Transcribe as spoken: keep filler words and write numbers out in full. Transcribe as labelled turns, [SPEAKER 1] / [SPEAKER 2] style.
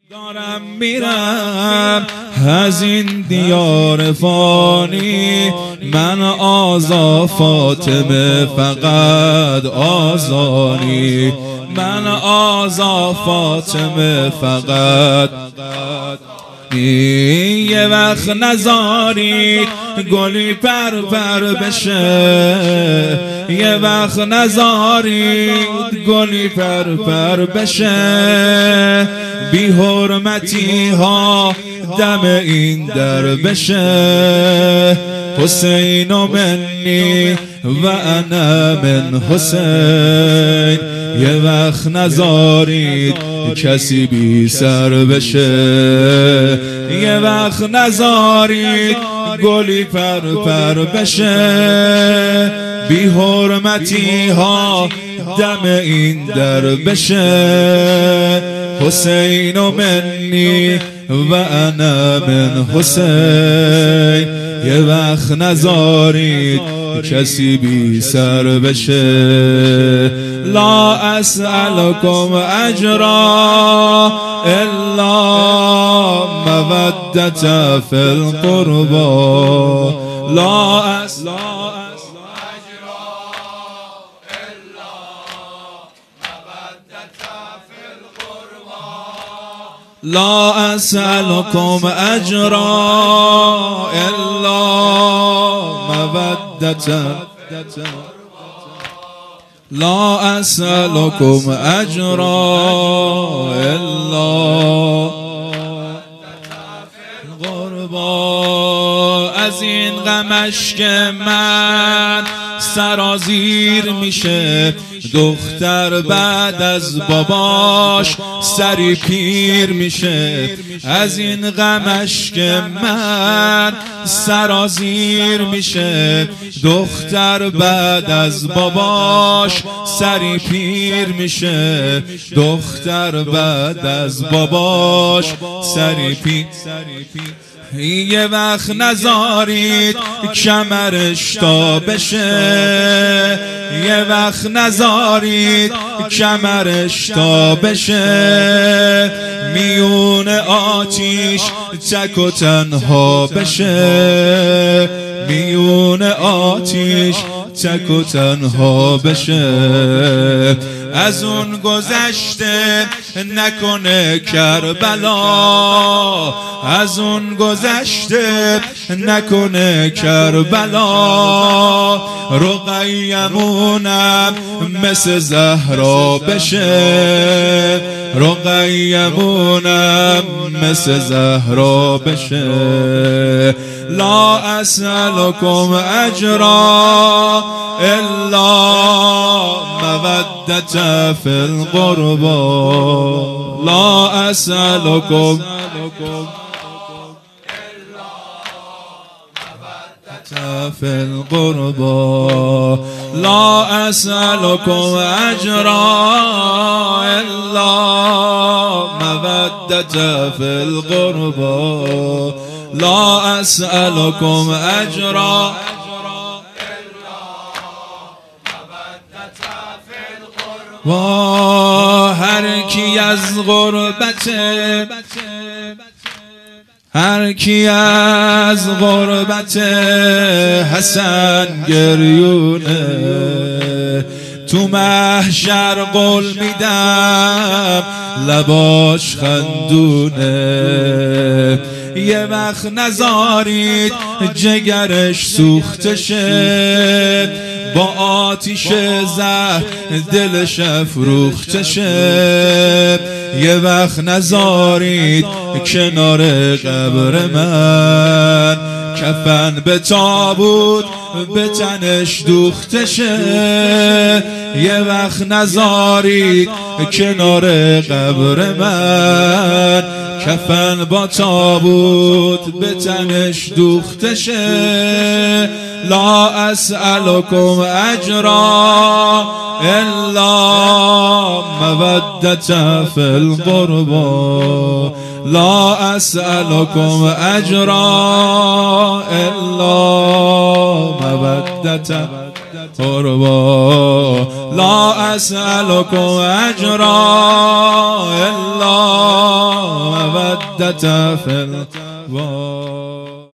[SPEAKER 1] دارم میرم از این دیار فانی، من آزا فاطمه فقط آزانی، من آزا فاطمه فقط. یه وقت نذارید گلی پر پر بشه، یه وقت نذارید گلی پر پر بشه، بی حرمتی ها دم این در بشه. حسین منی و انا من حسین، یه وقت نذارید کسی بی سر بشه، یه وقت نذارید گلی پر پر بشه، بی حرمتی ها دم این در بشه. حسین منی و انا من حسین، یه وقت نذارید کسی بی سر بشه. لا اسألكم اجرا الا مودة في القربى، لا اسألكم لا أسألكم أجرا إلا مودة، لا أسألكم أجرا إلا الغربا. از این غمش که من سرازیر میشه، دختر بعد از باباش سری پیر میشه. از این غمش که من سرازیر میشه، دختر بعد از باباش سری پیر میشه، دختر بعد از باباش سری پیر. یه وقت نذارید کمرش تا بشه، یه وقت نذارید کمرش تا بشه، میون آتیش تک و تنها بشه، میون آتیش تک و تنها بشه. از اون گذشته نکنه کربلا، از اون گذشته نکنه کربلا، رقیمونم مثل زهرا بشه، رقیمونم مثل زهرا بشه. لا اسألكم اجرا الا مودة في القربى، لا اسألكم في القربى، لا أسألكم أجرا إلا مودة في القربى، لا أسألكم أجرا و هر کی از غربت، هر کی از غربت حسن گریونه، تو محشر قول میدم لباش خندونه. یه وقت نذارید جگرش سوخته شه، با آتیش زهر دلش افروخته شه. یه وقت نذارید کنار قبر من کفن به تابوت به تنش دوخته شه. یه وقت نذارید کنار قبر من کفن با تابوت به تنش دوخته شه. لا اسألكم اجرا الا مودة في القربى، لا اسألكم اجرا الا مودة قربا، لا اسألكم اجرا الا مودة في الوا